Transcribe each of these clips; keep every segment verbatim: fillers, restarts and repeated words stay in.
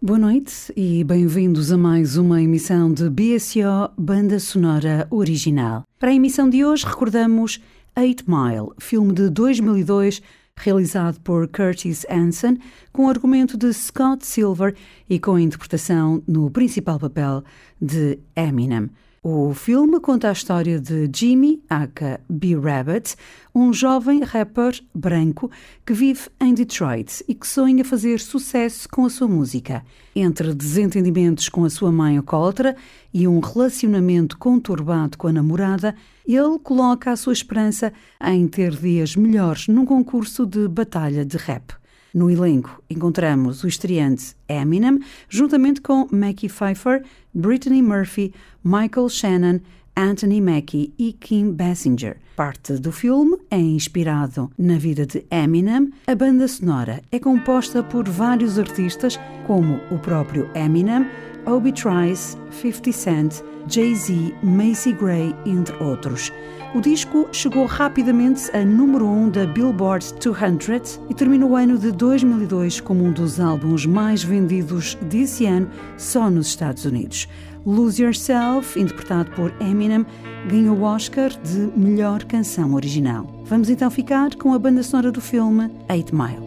Boa noite e bem-vindos a mais uma emissão de B S O Banda Sonora Original. Para a emissão de hoje recordamos Eight Mile, filme de dois mil e dois, realizado por Curtis Hanson, com o argumento de Scott Silver e com a interpretação no principal papel de Eminem. O filme conta a história de Jimmy, aka B-Rabbit, um jovem rapper branco que vive em Detroit e que sonha fazer sucesso com a sua música. Entre desentendimentos com a sua mãe alcoólatra e um relacionamento conturbado com a namorada, ele coloca a sua esperança em ter dias melhores num concurso de batalha de rap. No elenco encontramos o estreante Eminem, juntamente com Mackie Pfeiffer, Brittany Murphy, Michael Shannon, Anthony Mackie e Kim Basinger. Parte do filme é inspirado na vida de Eminem. A banda sonora é composta por vários artistas, como o próprio Eminem, Obi Trice, fifty Cent, Jay-Z, Macy Gray, entre outros. O disco chegou rapidamente a número um da Billboard duzentos e terminou o ano de dois mil e dois como um dos álbuns mais vendidos desse ano só nos Estados Unidos. Lose Yourself, interpretado por Eminem, ganhou o Oscar de melhor canção original. Vamos então ficar com a banda sonora do filme Eight Mile.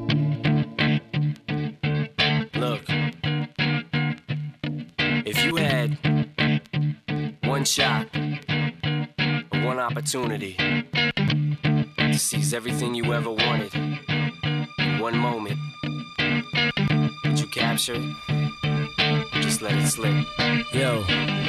Look, if you had one shot, one opportunity to seize everything you ever wanted in one moment, would you capture it? Just let it slip. Yo.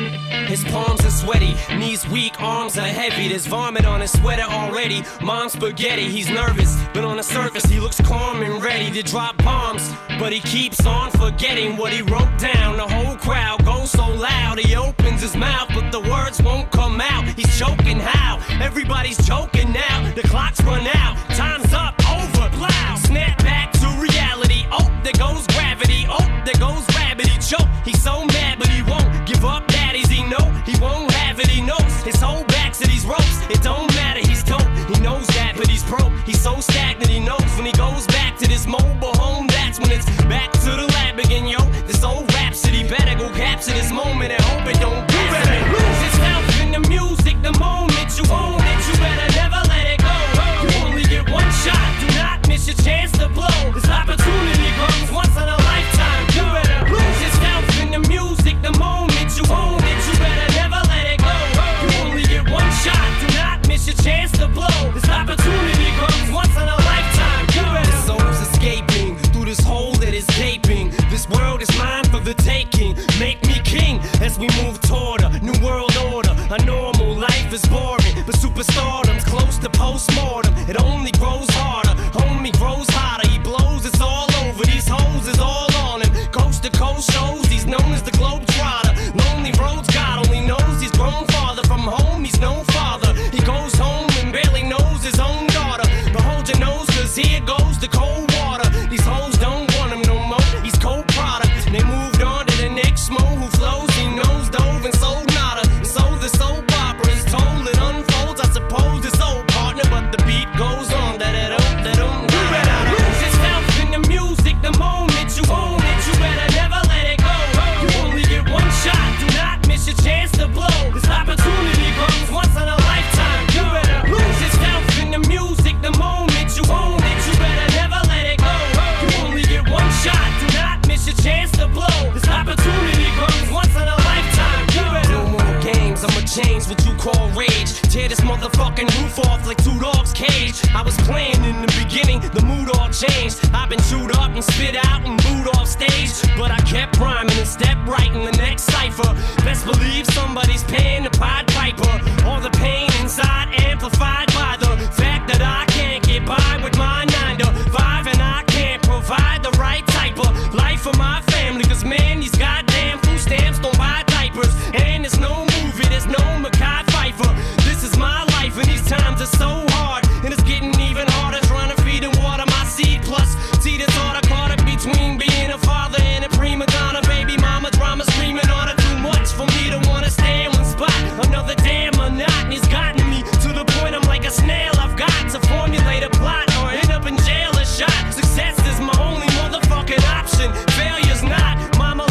His palms are sweaty, knees weak, arms are heavy. There's vomit on his sweater already. Mom's spaghetti, he's nervous, but on the surface he looks calm and ready to drop bombs. But he keeps on forgetting what he wrote down. The whole crowd goes so loud, he opens his mouth, but the words won't come out. He's choking how? Everybody's choking now. The clock's run out, time's up, over, loud. Snap back to reality. Oh, there goes gravity. Oh, there goes rabbit. He choke. He's so mad, but he won't give up. Daddies, he know he won't have it. He knows his whole back to these ropes. It don't matter. He's dope. He knows that, but he's broke. He's so stagnant. He knows when he goes back to this mobile home. That's when it's back to the lab again, yo. This old rhapsody better go capture this moment and hope it don't. You better lose yourself in the music. The moment you own it, you better never let it go. You only get one shot. Do not miss your chance to blow. This opportunity comes once in a lifetime. You better lose yourself in the music. The moment you own it, you better never let it go. You only get one shot. Do not miss your chance to blow. This opportunity comes once in a lifetime. You better. This soul's escaping through this hole that is gaping. This world is mine for the taking. Make me king as we move toward a new world order. A normal life is boring, but superstardom's close to postmortem. It only grows harder, homie grows hotter. He blows, it's all over. These hoes is all on him. Coast to coast shows, he's known as the Globetrotter. Lonely roads, God only knows he's grown farther from home. He's no father. He goes home and barely knows his own daughter. But hold your nose, cause here goes the cold water. These hoes don't want him no more. He's cold product. They moved on to the next mo who flows. He knows dove and sold nada. So the soap opera is told, it unfolds. I suppose it's old partner, but the beat goes on. Da da da da da. You better lose yourself in the music. The moment you own it, you better never let it go. You only get one shot. Do not miss your chance to blow. This opportunity comes once in a lifetime. You better lose yourself in the music. The moment you own it, you better never let it go. You only get one shot. Do not miss your chance to blow. This opportunity comes once in a lifetime. You better. No more games. I'ma change what you call rage. Tear this motherfucking roof off like two dogs' cage. I was playing in the beginning, the mood all changed. I've been chewed up and spit out and booed off stage, but I kept rhyming and stepped right in the next cipher. Best believe somebody's paying the Pied Piper. All the pain inside amplified by the fact that I can't get by with my nine to five, and I can't provide the right type of life for my family. Cause man, these goddamn food stamps don't buy diapers, and there's no movie, there's no Mackay Pfeiffer. This is my life, and these times are so hard, and it's getting even harder trying to feed and water my seed. Plus, see the thought I caught up between being a father and a prima donna. Baby mama drama screaming on her, too much for me to wanna stay in one spot. Another damn monotony's gotten me to the point I'm like a snail. I've got to formulate a plot or end up in jail or shot. Success is my only motherfucking option. Failure's not. Mama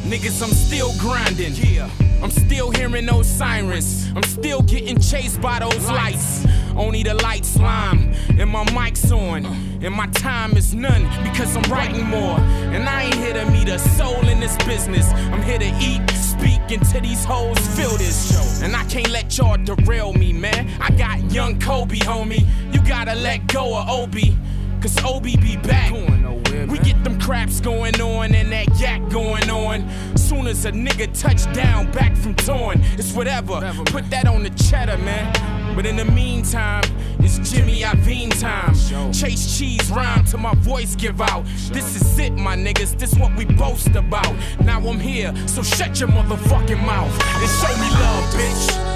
Niggas, I'm still grinding. Yeah. I'm still hearing those sirens. I'm still getting chased by those lights. Only the lights lime, and my mic's on. And my time is none, because I'm writing more. And I ain't here to meet a soul in this business. I'm here to eat, speak, until these hoes feel this. And I can't let y'all derail me, man. I got young Kobe, homie. You gotta let go of Obi, cause Obi be back. We get them craps going on and that yak going on. Soon as a nigga touch down back from torn, it's whatever. Put that on the cheddar, man. But in the meantime, it's Jimmy Iovine time. Chase cheese rhyme till my voice give out. This is it, my niggas, this what we boast about. Now I'm here, so shut your motherfucking mouth and show me love, bitch.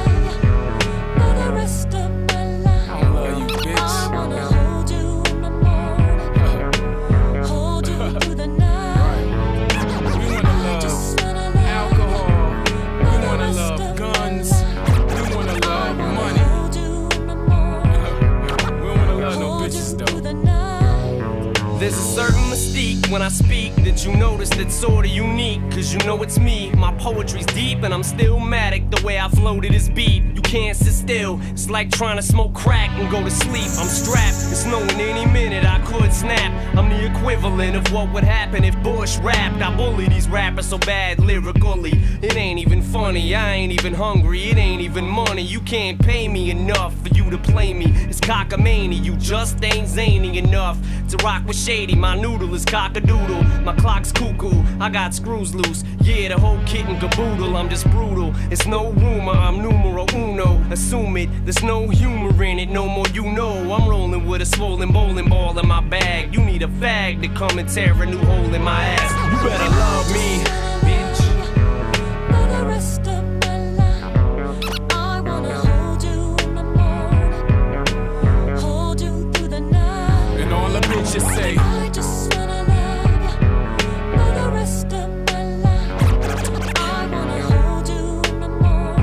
I don't love you, bitch. There's a certain mystique when I speak that you notice that's sorta unique. Cause you know it's me, my poetry's deep and I'm still matic the way I flow to this beat. You can't sit still, it's like trying to smoke crack and go to sleep. I'm strapped, it's knowing any minute I could snap. I'm the equivalent of what would happen if Bush rapped. I bully these rappers so bad lyrically, it ain't even funny, I ain't even hungry, it ain't even money. You can't pay me enough for you to play me. It's cockamania, you just ain't zany enough to rock with shady. My noodle is cockadoodle, my clock's cuckoo, I got screws loose. Yeah, the whole kit and caboodle, I'm just brutal. It's no rumor, I'm numero uno. Assume it, there's no humor in it, no more you know. I'm rolling with a swollen bowling ball in my bag. You need a fag to come and tear a new hole in my ass. You better love me, bitch. For the rest of my life, I wanna hold you in the morning, hold you through the night. And all the bitches say, I just wanna love you for the rest of my life. I wanna hold you in the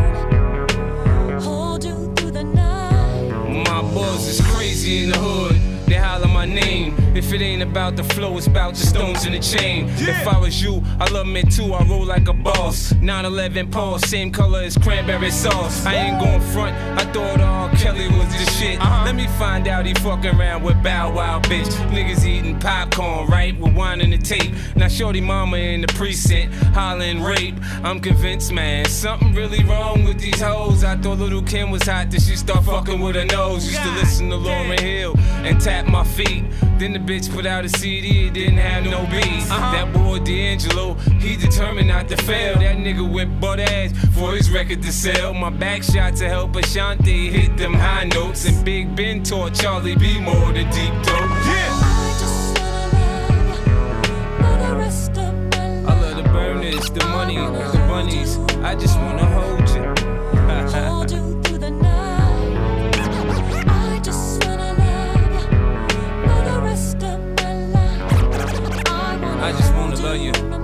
morning, hold you through the night. my buzz is crazy in the hood. They holler my name. If it ain't about the flow, it's about the stones in the chain. Yeah. If I was you, I love me too, I roll like a boss. nine eleven Pulse, same color as cranberry sauce. I ain't gon' front, I thought R. Kelly was the shit. Uh-huh. Let me find out he fucking around with Bow Wow, bitch. Niggas eating popcorn, right, with wine in the tape. Now shorty mama in the precinct, hollering rape. I'm convinced, man, something really wrong with these hoes. I thought Little Kim was hot, then she start fucking with her nose. Used to listen to Lauryn Hill and tap my feet. Then the bitch put out a C D, it didn't have no beats. Uh-huh. That boy D'Angelo, he determined not to fail. That nigga went butt ass for his record to sell. My back shot to help Ashanti hit them high notes. And Big Ben taught Charlie B more than deep dope. Yeah! I just wanna love you for the rest of my life. I love the burners, the money, the bunnies. I just wanna hold you. Hold you through the night. I just wanna love you for the rest of my life. I wanna I just wanna love you. in the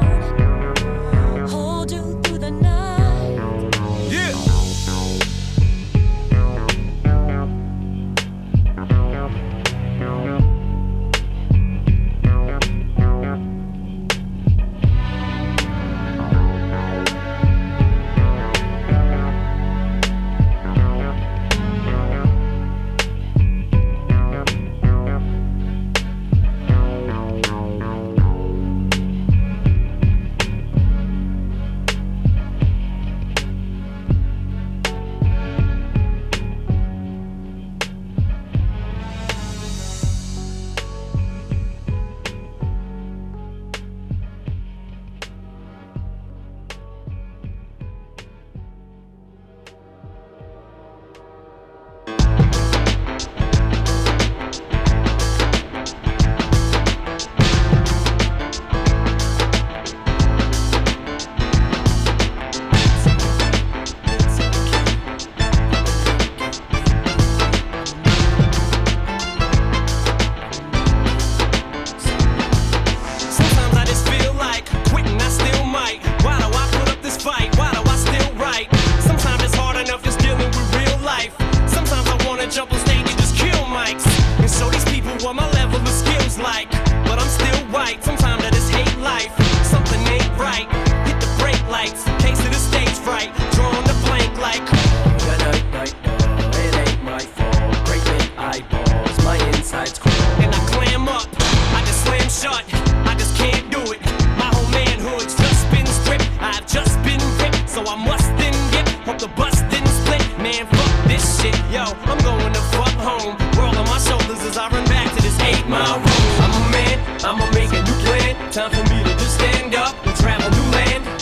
morning, hold you through the night. Yeah!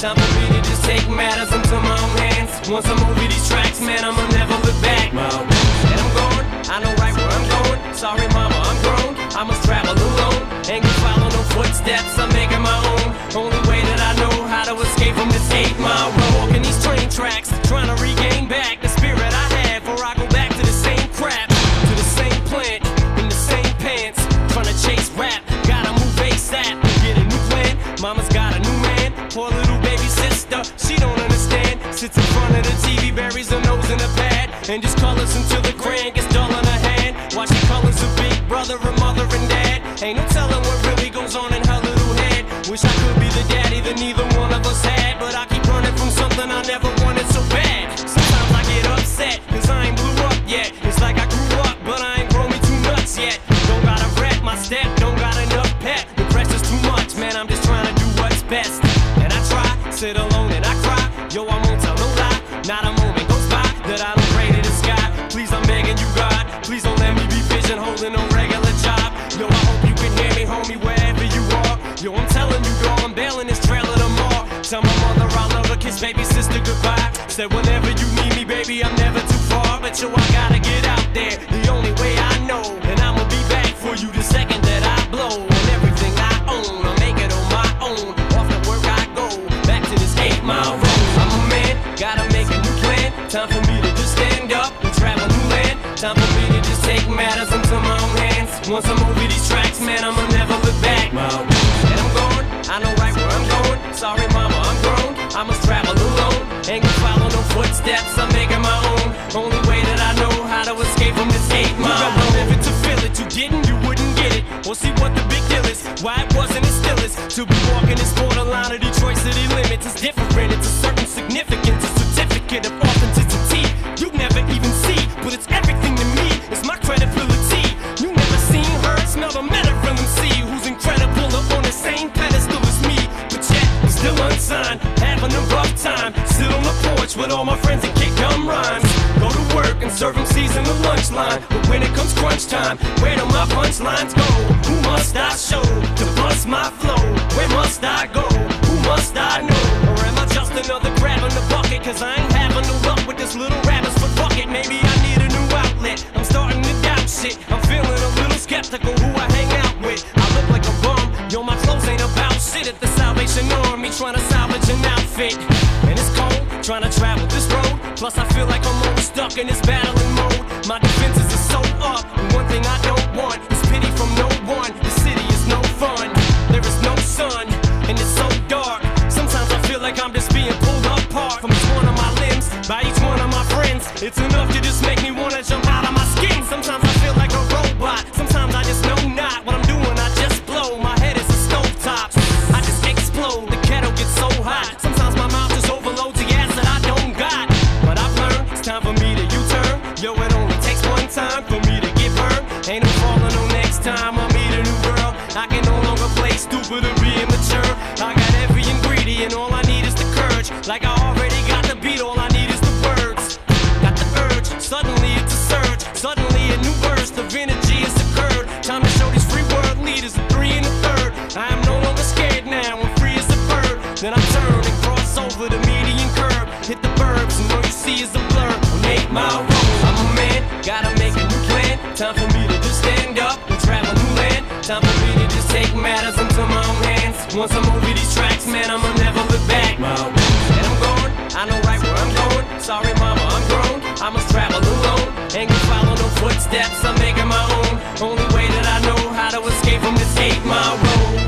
Time for me to just take matters into my own hands. Once I'm over these tracks, man, I'ma never look back. And I'm going, I know right where I'm going. Sorry mama, I'm grown, I must travel alone. Ain't gonna follow no footsteps, I'm making my own. Only way that I know how to escape from this eight mile road. Walking these train tracks, trying to regain back the spirit I had before I go back to the same crap, to the same plant, in the same pants, trying to chase rap. Gotta move ASAP and get a new plan. Mama's got a new man, poor little baby sister, she don't understand. Sits in front of the T V, buries her nose in a pad, and just colors until the crayon gets dull in her hand. While she colors her big brother, her mother and dad. Ain't no telling what really goes on in her little head. Wish I could be the daddy that neither one of us had, but I keep running from something I never wanted so bad. Sometimes I get upset, cause I ain't blew up yet. It's like I grew up, but I ain't grown me two nuts yet. Don't gotta rep my step, don't got enough pep. The pressure's too much, man, I'm just trying to do what's best. And I try, sit alone and I cry. Yo, I won't tell no lie, not a moment goes by that I don't pray to the sky. Please, I'm begging you, God, please don't let me be pigeonholed in no regular job. Yo, I hope you can hear me, homie, wherever you are. Yo, I'm telling you, girl, I'm bailing this trailer tomorrow. Tell my mother I love her, kiss baby sister goodbye. Said whenever you need me, baby, I'm never too far. But yo, I gotta get out there, the only way I know. And I'ma be back for you the second that I blow. And everything I own, I'll make it on my own. Off the work I go, back to this eight mile road. I'm a man, gotta make a new plan. Time for me to just stand up and travel new land. Time for me to just take matters into my own hands. Once I'm over these tracks, man, I'ma never look back. And I'm going, I know right where I'm going. Sorry mama, I'm grown, I must travel alone. Ain't gonna follow no footsteps, I'm making my own. Only way that I know how to escape from this eight mile road. You gotta live it to feel it, you didn't, you wouldn't get it. Or see what the big deal is, why it wasn't, it still is. To be walking this borderline of Detroit city limits is different. It's a certain significance, a certificate of authenticity. You never even see, but it's everything to me. It's my credibility. You never seen her, smell the men of M C, who's incredible up on the same pedestal as me. But yet, still unsigned, having a rough time. Sit on the porch with all my friends and kick gum rhymes. Go to work and serve M Cs in the lunch line. But when it comes crunch time, where do my punchlines go? Who must I show to bust my flow? Where must I go? Who must I know? Or am I just another crab in the bucket? Cause I ain't having no luck with this little rabbit's foot bucket. Maybe I need a new outlet, I'm starting to doubt shit. I'm feeling a little skeptical who I hang out with. I look like a bum, yo, my clothes ain't about shit. At the Salvation Army trying to salvage an outfit. And it's cold, trying to travel this road. Plus I feel like I'm always stuck in this battling mode. My defenses are so up, and one thing I don't want is pity from no one. The city is no fun, there is no sun, and it's so dark. Sometimes I feel like I'm just being pulled apart from each one of my limbs, by each one of my friends. It's enough to just make me wanna jump out of my skin. Sometimes I feel like a robot, sometimes I just know not what I'm doing, I just blow. My head is a stovetop, I just explode, the kettle gets so hot. Sometimes my mouth just overloads the gas that I don't got. But I've learned, it's time for me to U-turn. Yo, it only takes one time for me to get burned. Ain't no falling on next time I meet a new girl. I can no longer play stupid or be immature. I got every ingredient, all I need is the courage. Like I already got the beat, all I need is the words. Got the urge, suddenly it's a surge. Suddenly a new burst of energy has occurred. Time to show these free world leaders a three and a third. I am no longer scared now, I'm free as a bird. Then I turn and cross over the median curve. Hit the burbs and all you see is a blur on eight mile road. I'm a man, gotta make a new plan. Time for me to just stand up and travel new land. Time for me to just take matters into my own hands. Once I'm over these tracks, man, I'ma never look back. And I'm going, I know right where I'm going. Sorry mama, I'm grown, I must travel alone. Ain't gonna follow no footsteps, I'm making my own. Only way that I know how to escape from this eight mile road.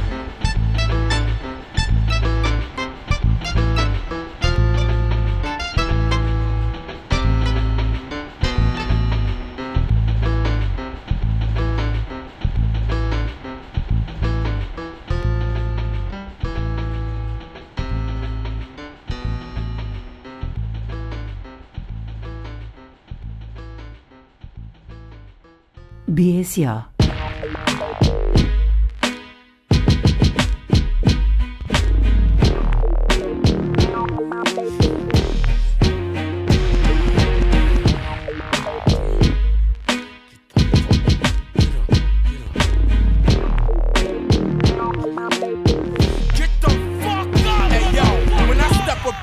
B S O.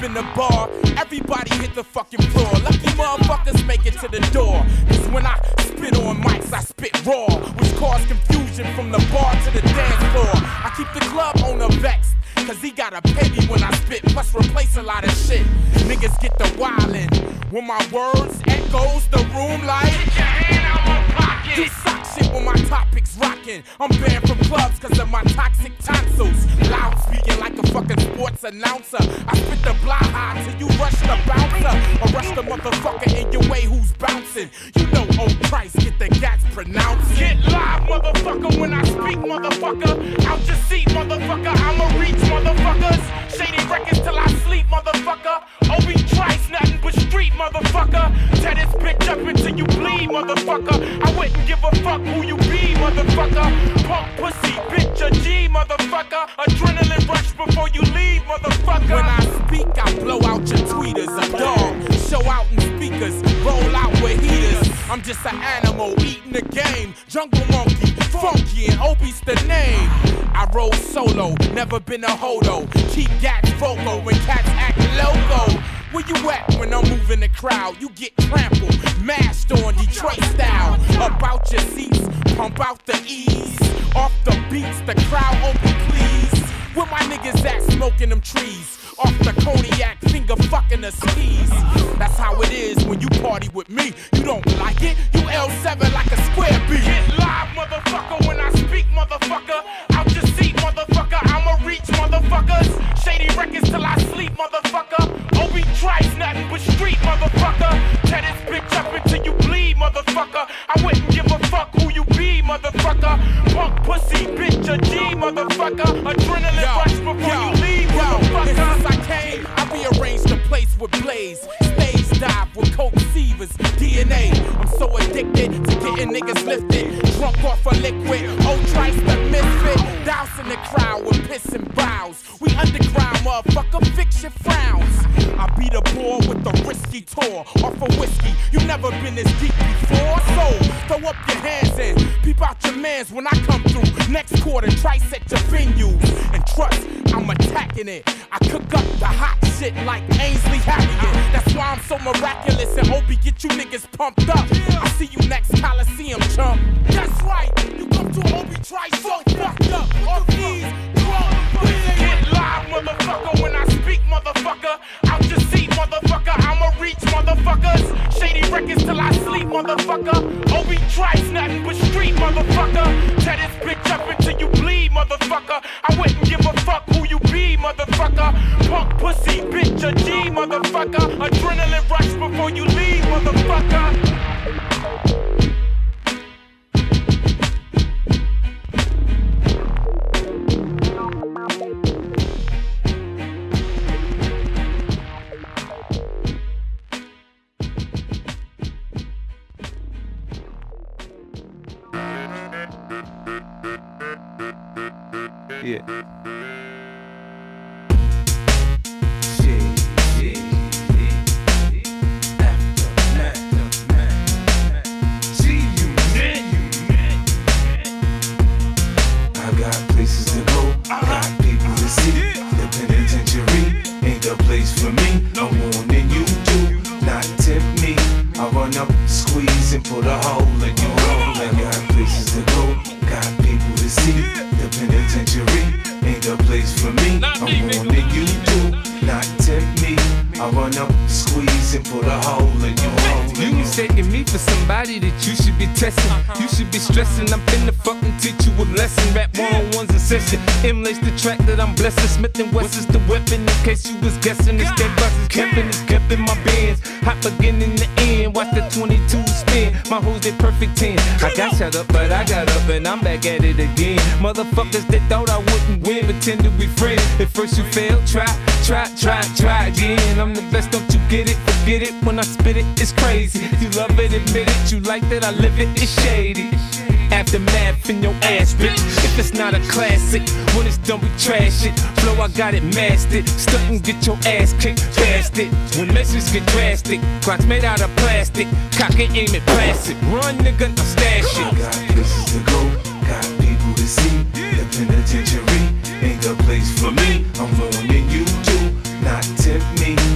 in the bar, everybody hit the fucking floor. Lucky motherfuckers make it to the door. Cause when I spit on mics, I spit raw, which cause confusion from the bar to the dance floor. I keep the club owner vexed, cause he gotta pay me when I spit, plus replace a lot of shit. Niggas get the wildin', when my words echoes the room like, get your hand out my pocket. You suck shit when my topic's rockin'. I'm banned from clubs cause of my toxic tonsils. Loud speaking like a fucking sports announcer. I spit the blah high till you rush the bouncer, or rush the motherfucker in your way who's bouncing. You know old Christ, get the gats pronounced. Get live, motherfucker, when I speak, motherfucker. Out your seat, motherfucker, I'ma reach, motherfuckers. Shady records till I sleep, motherfucker. Obi Trice, nothing but street, motherfucker. Tear this bitch up until you bleed, motherfucker. I wouldn't give a fuck who you be, motherfucker. Punk pussy, bitch, a G, motherfucker. Adrenaline rush before you leave, motherfucker. When I speak, I blow out your tweeters. A dog, show out in speakers, roll out with heaters. I'm just an animal eating the game. Jungle monkey, funky, and Obi's the name. I roll solo, never been a hodo. Keep gats vocal when cats act loco. Where you at when I'm moving the crowd? You get trampled, mashed on Detroit style. Up out your seats, pump out the ease. Off the beats, the crowd open please. Where my niggas at smoking them trees? Off the cognac, finger fucking the skis. That's how it is when you party with me. You don't like it? You L seven like a square beat. Get live, motherfucker, when I speak, motherfucker. Out your seat, motherfucker, I'ma reach, motherfuckers. Shady records till I sleep, motherfucker. Obi Trice, nothing but street, motherfucker. Tear this bitch up until you bleed, motherfucker. I wouldn't give a fuck who you be, motherfucker. Punk pussy, bitch, a G, motherfucker. Adrenaline yo, rush before yo, you leave, yo, motherfucker. Since I came, I rearranged the place with Blaze. Stage dive with Coke Sievers, D N A. I'm so addicted to getting niggas lifted. Drunk off a liquid, old Trice the misfit. Dousing the crowd with piss and bows. We underground, motherfucker, fix your frowns. I beat a ball with a risky tour off of whiskey. You never been this deep before, so throw up your hands and peep out your mans when I come through. Next quarter, Trice at your venues. And trust, I'm attacking it. I cook up the hot shit like Ainsley Harriet. That's why I'm so miraculous and Obi get you niggas pumped up. I see you next Coliseum, chump. That's right, you come to Obi Trice so fucked up. Off these get live, motherfucker, when I speak, motherfucker. Out your seat, motherfucker, I'ma reach, motherfuckers. Shady records till I sleep, motherfucker. Obi Trice, nothing but street, motherfucker. Tear this bitch up until you bleed, motherfucker. I wouldn't give a fuck who you be, motherfucker. Punk pussy, bitch, a G, motherfucker. Adrenaline rush before you leave, motherfucker. Yeah. Shit, shit, shit. Aftermath, aftermath. See you, man. I got places to go, got people to see. The penitentiary ain't the place for me. No more than you do, not tempt me. I run up, squeeze, and put a hole in you. I got places to go, got people to see. The penitentiary ain't the place for me. I'm more than you do, not tempt me. I run up, squeeze, and put a hole in you. You mistaking me for somebody that you should be testing. You should be stressing. I'm finna fucking teach you a lesson. Rap one-on-ones in session. Emulates the track that I'm blessing. Smith and West is the weapon. In case you was guessing, it's that box is kept in, it's kept in my bands. Hot again in the end. Watch the twenty-two spin. My hoes they perfect ten. I got shut up, but I got up and I'm back at it again. Motherfuckers that thought I wouldn't win, pretend to be friends. At first you failed, try, try, try, try again. I'm the best, don't you get it? Forget it. When I spit it, it's crazy. You love it, admit it. You like that I live it, it's shady. Aftermath in your ass, bitch. If it's not a classic, when it's done we trash it. Flow, I got it mastered. Stunt and get your ass kicked past it. When messages get drastic, crotch made out of plastic. Cock and aim it, blast it. Run, nigga, now stash it. Got places to go, got people to see. The penitentiary ain't the place for me. I'm more than you do, not tempt me.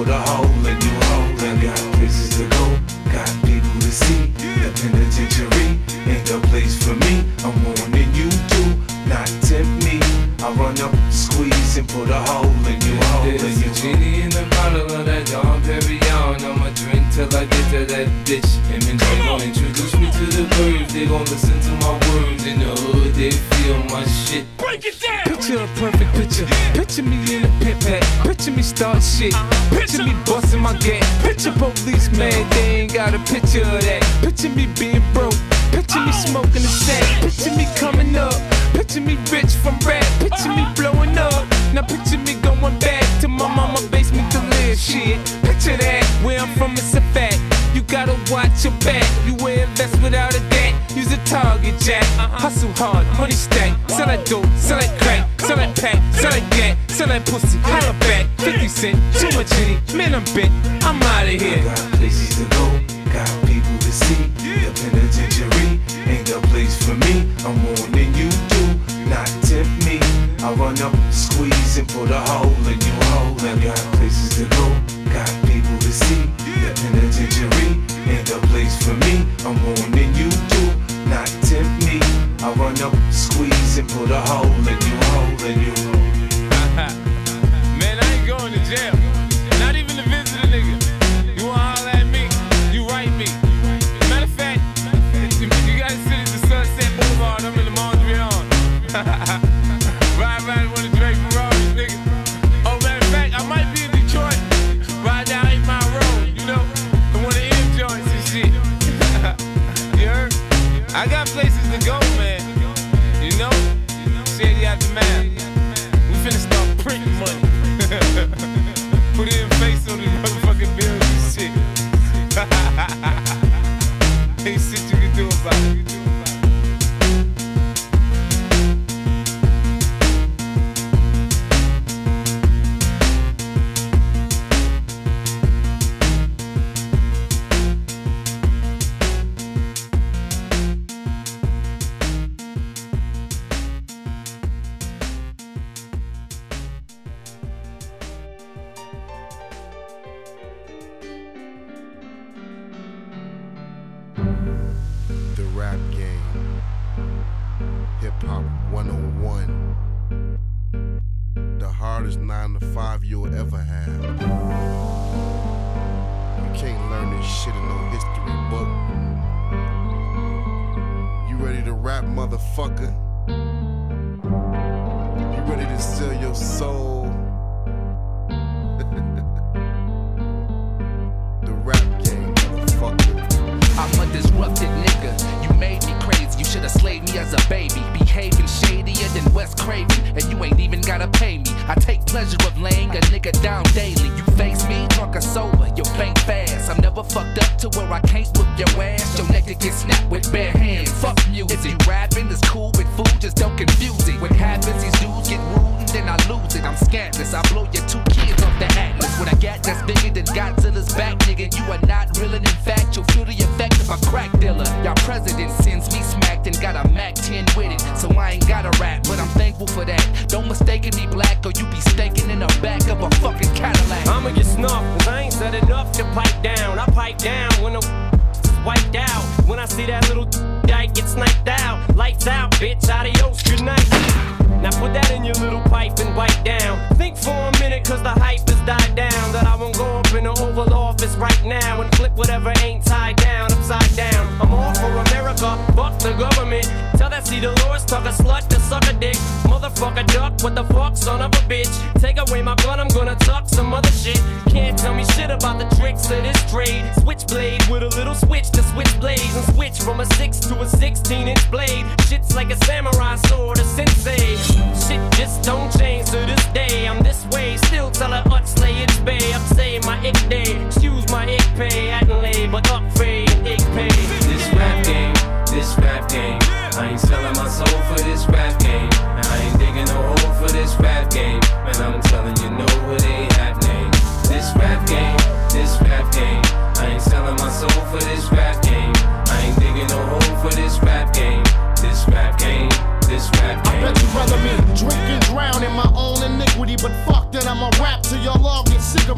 put a hole in you, hole in you. Got places to go, got people to see. The penitentiary ain't the place for me. I'm warning you do not tempt me. I run up, squeeze, and put a hole in you, hole in you. There's a genie in the bottle of that Dom Perignon. I'ma drink till I get to that bitch. Him and Jay gon' introduce me to the birds. They gon' listen to my words. In the hood, they feel my shit. Break it down. Picture a perfect picture. Picture me in a pit pack. Picture me start shit. Picture me busting my gat. Picture police man, they ain't got a picture of that. Picture me being broke. Picture me smoking a sack. Picture me coming up. Picture me rich from rap. Picture me blowing up. Now picture me going back to my mama basement to live shit. Picture that. Where I'm from, it's a fact. You gotta watch your back. You wear a vest without a debt. Use a target jack. Hustle hard, money stack. Sell that dope, sell that crack, sell that pack, sell that gat, sell that pussy. Holla back, fifty cent, too much in it. Man, I'm bent. I'm out of here. Got places to go, got people to see. The penitentiary ain't the place for me. I'm warning you do not tempt me. I run up, squeeze, and put a hole in you, hole in you. Got places to go, got people to see. The penitentiary ain't the place for me. I'm warning you do not tempt me. I run up, squeeze, and put a hole in you, hole in you. Man, I ain't going to jail. Not even to visit a nigga. You wanna holler at me? You write me. Matter of fact, you gotta sit at the Sunset Boulevard. I'm in the Mondrian. Ride around one of Drake Ferraris, nigga. Oh, matter of fact, I might be in Detroit. Ride down eight mile road, you know, the one of the M joints and shit. You heard? I got places to go, man. You know? Shady Aftermath. We finna start printing money. Put it in face on these motherfucking bills and shit. Ain't shit you can do about it. But fuck that, I'ma rap till y'all all get sick of me and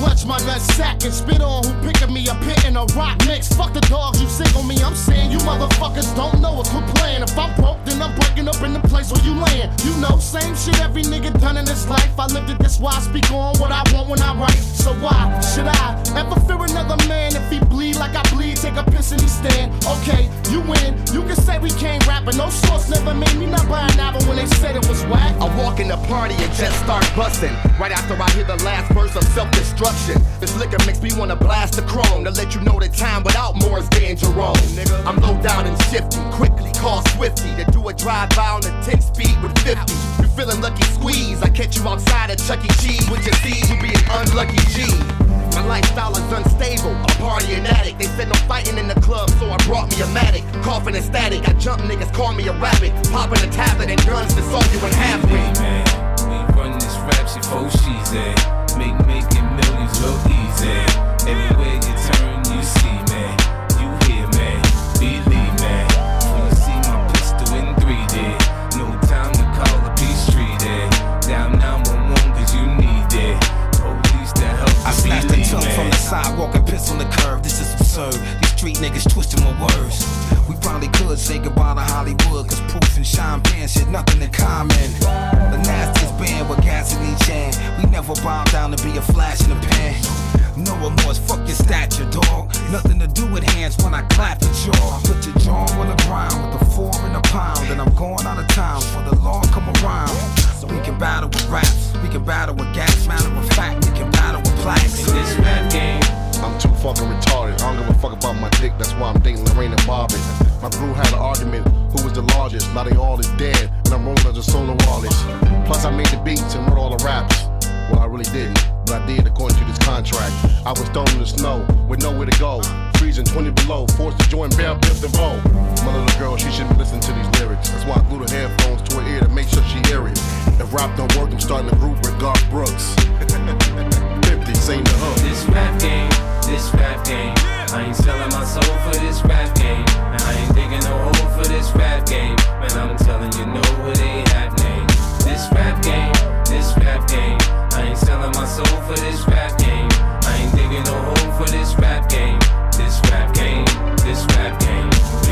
clutch my nut sack and spit on who picking me a pit in a rock mix. Fuck the dogs, you sick on me, I'm saying you motherfuckers don't know us, quit playing. If I'm broke, then I'm breaking up in the place where you laying. You know, same shit every nigga done in this life. I lived it, this why I speak on what I want when I write. So why should I ever fear another man? If he bleed like I bleed, take a piss and he stand. Okay, you win, you can say we can't rap, but no source never made me not buy an album when they said it was whack. I walk in the party and just start busting. Right after I hear the last verse of self-destruction. This liquor makes me wanna blast the chrome to let you know that time without more is danger wrong. I'm low down and shifty, quickly call Swifty to do a drive-by on the ten speed with fifty. You feeling lucky squeeze, I catch you outside at Chuck E. Cheese with your C's, you be an unlucky G. My lifestyle is unstable, a party and addict. They said no fighting in the club, so I brought me a Matic. Coughing and static, I jump niggas, call me a rabbit. Popping a tablet and guns to solve you in half me. Man, we run this rap shit for she's at. Make making millions look easy. Everywhere you turn, you see, man. You hear, man. Believe, man. When you see my pistol in three D, no time to call a peace street, eh. Down nine one one, cause you need it. Police to help you. I snatched the tongue from the sidewalk and piss on the curb. This is absurd. These street niggas twisting my words. We probably could say goodbye to Hollywood, cause Proof and Sean Penn shit nothing in common. The nastiest band with gas in each hand. We never bow down to be a flash in the pan. No remorse, fuck your stature, dog. Nothing to do with hands when I clap at y'all. Put your jaw on the ground with a four and a pound. And I'm going out of town for the law come around. So we can battle with raps, we can battle with gas. Matter of fact, we can battle with plaques. In this rap game, I'm too fucking retarded. I don't give a fuck about my dick, that's why I'm dating Lorraine and Bobby. My crew had an argument, who was the largest? Now they all is dead, and I'm rolling as a solo artist. Plus I made the beats and wrote all the raps. Well, I really didn't, but I did according to this contract. I was thrown in the snow, with nowhere to go. Freezing twenty below, forced to join Bell Biff and Vogue. My little girl, she shouldn't listen to these lyrics. That's why I glue the headphones to her ear to make sure she hear it. If rap don't work, I'm starting a group with Garth Brooks. fifty, sing the hook. This rap game, this rap game. I ain't selling my soul for this rap game. And I ain't digging no hole for this rap game. Man, I'm telling you, no, it ain't happening. This rap game, this rap game. I ain't selling my soul for this rap game. I ain't digging no hole for this rap game. This rap game, this rap game.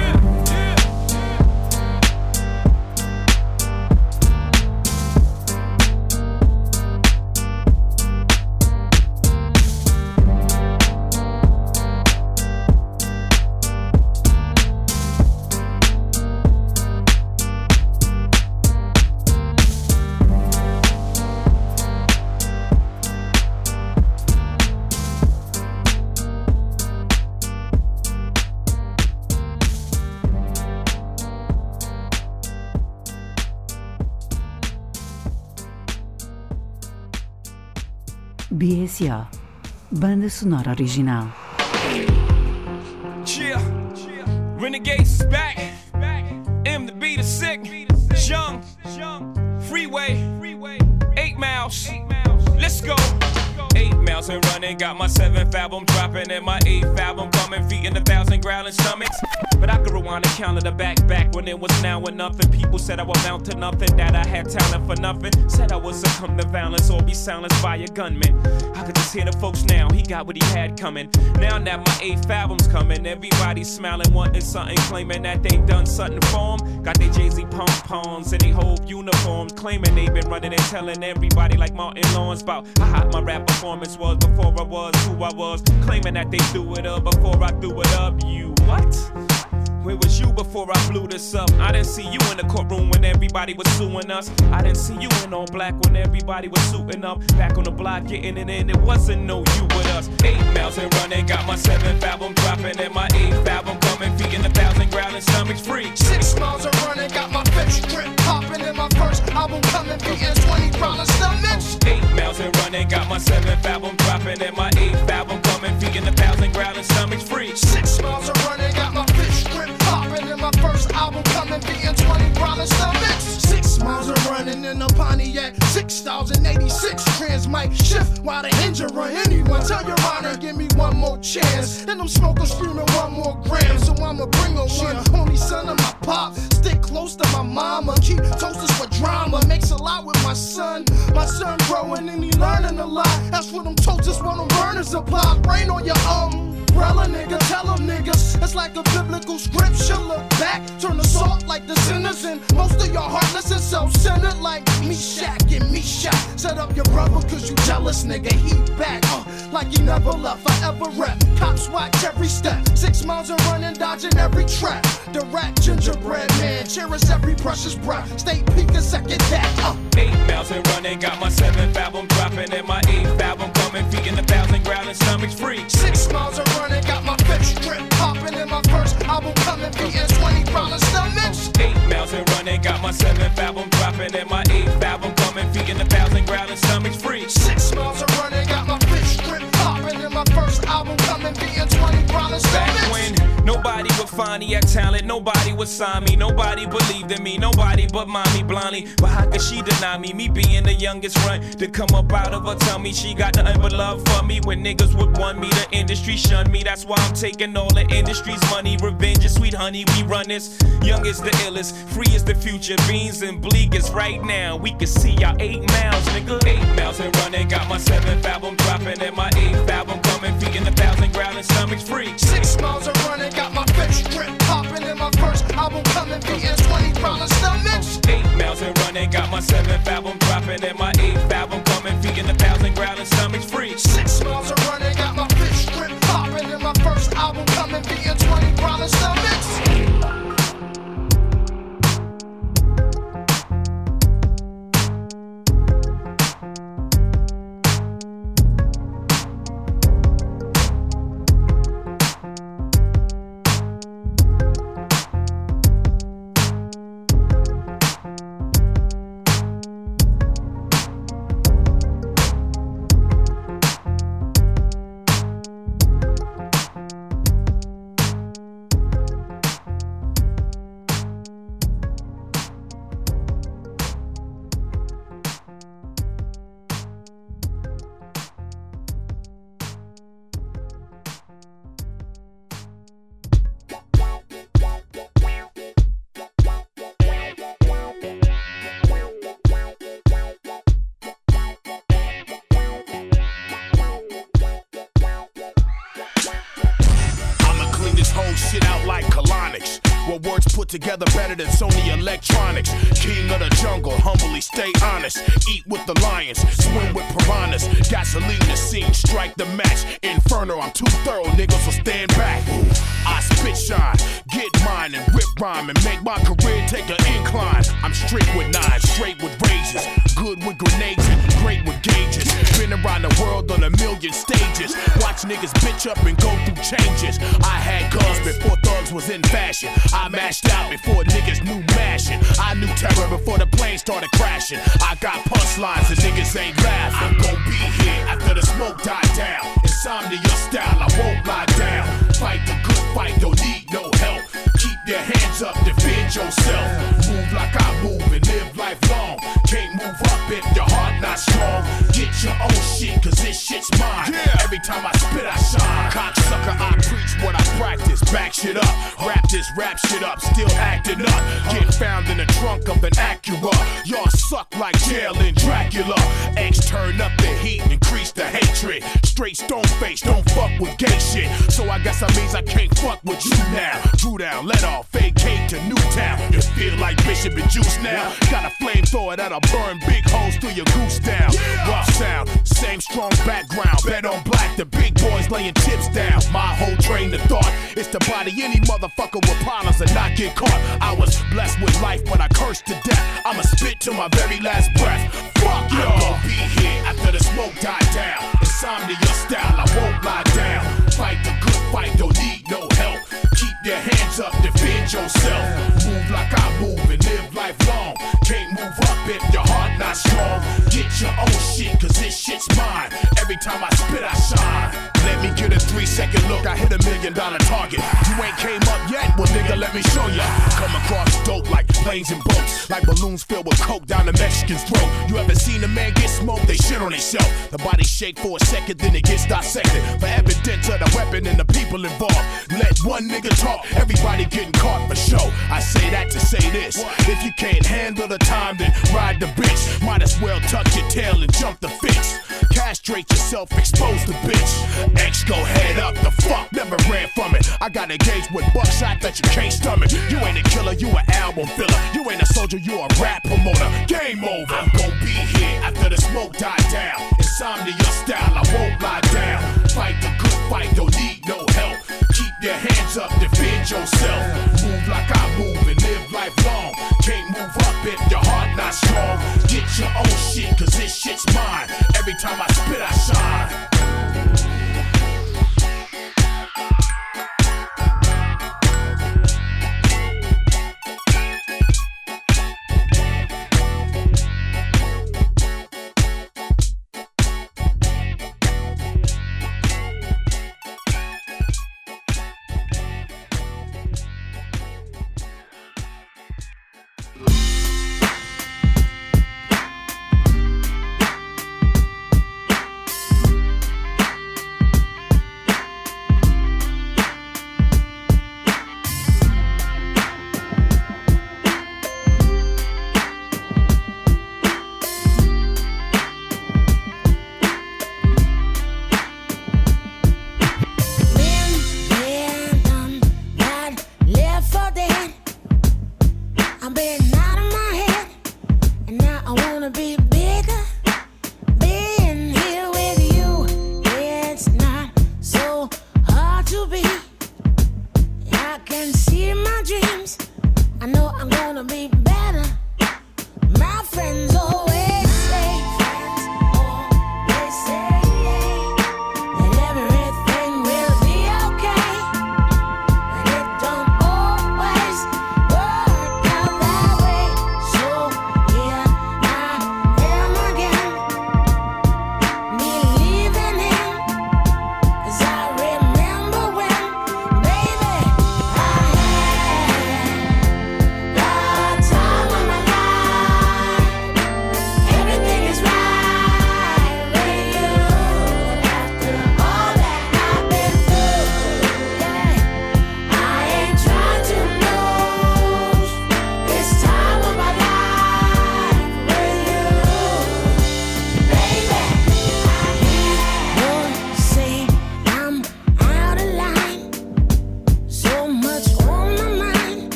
B S O, banda sonora original. Yeah, Renegades is back. M to B to sick. Young, Freeway, eight miles. Let's go. Eight miles and running, got my seventh album dropping and my eighth album coming, feeding a thousand growling stomachs. But I could rewind and count to the back, back when it was now or nothing. People said I would amount to nothing, that I had talent for nothing. Said I would succumb to violence or be silenced by a gunman. I could just hear the folks now, he got what he had coming. Now that my eighth album's coming, everybody's smiling, wanting something, claiming that they done something for them. Got they Jay-Z pom-poms and they whole uniforms, claiming they been running and telling everybody like Martin Lawrence about how hot my rap performance was before I was who I was. Claiming that they threw it up before I threw it up. You what? Where was you before I blew this up? I didn't see you in the courtroom when everybody was suing us. I didn't see you in all black when everybody was suiting up. Back on the block getting it in, it wasn't no you with us. Eight miles and running, got my seventh album dropping and my eighth album coming, feeding a thousand growling stomachs free. Six miles and running, got my fifth trip popping and my first album coming, beating twenty growling stomachs. Eight miles and running, got my seventh album dropping and my eighth album coming, feeding a thousand growling stomachs free. Six miles and running, got my fifth trip popping and my first album coming, beating twenty growling stomachs. Six miles of running in a Pontiac, six thousand eighty-six. Trans mic shift while the engine run anyway. Honor, tell your honor, give me one more chance. And I'm smoking, screaming one more gram. So I'ma bring her one. Only son of my pop. Stick close to my mama. Keep toasters for drama. Makes a lot with my son. My son growing and he learning a lot. That's what them toasters, what them burners apply. Rain on your umbrella, nigga. Tell them niggas. It's like a biblical scripture. Look back, turn the salt like the sinners. And most of y'all heartless and self-centered like me, Shaq and me, Shaq. Set up your brother cause you jealous, nigga. He back, uh, like he never left. Forever rep. Cops watch every step. Six miles and running, dodging every trap. The rat gingerbread man. Cherish every precious breath. Stay peak a second that, uh. Eight miles and running, got my seventh album dropping. And my eighth album coming. Feeding a thousand growling stomachs free. Six miles and running, got my fifth strip popping. And my first album coming. Beating twenty growling stomachs. Eight miles and running, got my seventh album dropping. And my eighth album coming. Feeding a thousand growling stomachs free. Six miles and running, got my fifth strip popping. And my first album coming. Beating twenty growling stomachs. Back when nobody would find me at talent, nobody would sign me, nobody believed in me, nobody but mommy blindly. But how could she deny me? Me being the youngest run to come up out of her tummy. She got nothing but love for me. When niggas would want me, the industry shunned me. That's why I'm taking all the industry's money. Revenge is sweet honey, we run this. Young is the illest, free is the future. Beans and bleakest right now. We can see y'all eight miles, nigga. Eight miles and running, got my seventh album dropping. And my eighth album coming, feeding a thousand growling stomachs free. Six miles and running, got my fifth strip popping. And my first album coming, beating twenty growling stomachs. Eight miles and running, got my seventh album dropping. And my eighth album coming, feeding a thousand growling stomachs free. Six miles and running, got my fifth strip popping. And my first album coming, beating twenty growling stomachs. Together better than Sony Electronics. King of the jungle, humbly stay honest. Eat with the lions, swim with piranhas. Gasoline the scene, strike the match. Inferno, I'm too thorough, niggas will stand back. I spit shine, get mine and rip rhyme and make my career take an incline. I'm strict with nines, straight with razors, good with grenades and great with gauges. Been around the world on a million stages. Watch niggas bitch up and go through changes. I had guns before thugs was in fashion. I mashed out before niggas knew mashing. I knew terror before the plane started crashing. I got punchlines and niggas ain't laughing. I'm gon' be here after the smoke died down. Insomnia style, I won't lie down. Fight the good fight, don't need no help. Keep your hands up, defend yourself. Move like I move and live life long. Can't move up if your heart not strong. Get your own shit, cause this shit's mine. Yeah. Every time I spit, I shine. Cocksucker, I preach what I practice. Back shit up, rap this rap shit up. Still acting up. Get found in the trunk of an Acura. Y'all suck like jail in Dracula. X turn up the heat, increase the hatred. Straight stone face, don't fuck with gay shit. So I guess that means I can't fuck with you now. Drew down, let off, vacate to Newtown. You feel like Bishop and Juice now. Got a flamethrower that'll burn big holes through your goose down. Rough sound, same strong background. Bet on black, the big boys laying chips down. My whole train of thought is to body any motherfucker with problems and not get caught. I was blessed with life, but I cursed to death. I'ma spit to my very last breath. Fuck y'all. I'm gon' be here after the smoke died down. Insomnia style, I won't lie down. Fight the good fight, don't need no help. Keep your hands up, defend yourself. Move like I move and live life long. Can't move up if your heart not strong. Get your own shit, cause this shit's mine. Every Every time I spit, I shine. Let me get a three second look, I hit a million dollar target. You ain't came up yet? Well, nigga, let me show ya. Come across dope like planes and boats, like balloons filled with coke down the Mexican's throat. You ever seen a man get smoked? They shit on themselves. The body shake for a second, then it gets dissected. For evidence of the weapon and the people involved. Let one nigga talk, everybody getting caught for show. I say that to say this: if you can't handle the time, then ride the bitch. Might as well tuck your tail and jump the fence. Castrate yourself, expose the bitch. X go head up, the fuck never ran from it. I got engaged with buckshot that you can't stomach. You ain't a killer, you an album filler. You ain't a soldier, you a rap promoter. Game over. I'm gon' be here after the smoke die down. Insomnia style, I won't lie down. Fight the good fight, don't need no help. Keep your hands up, defend yourself. Move like I move and live life long. Can't move up if your heart not strong. Get your own shit, cause this shit's mine. Every time I spit, I shine.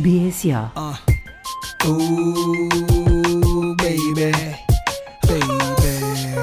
B S O. Uh. Ooh, baby, baby,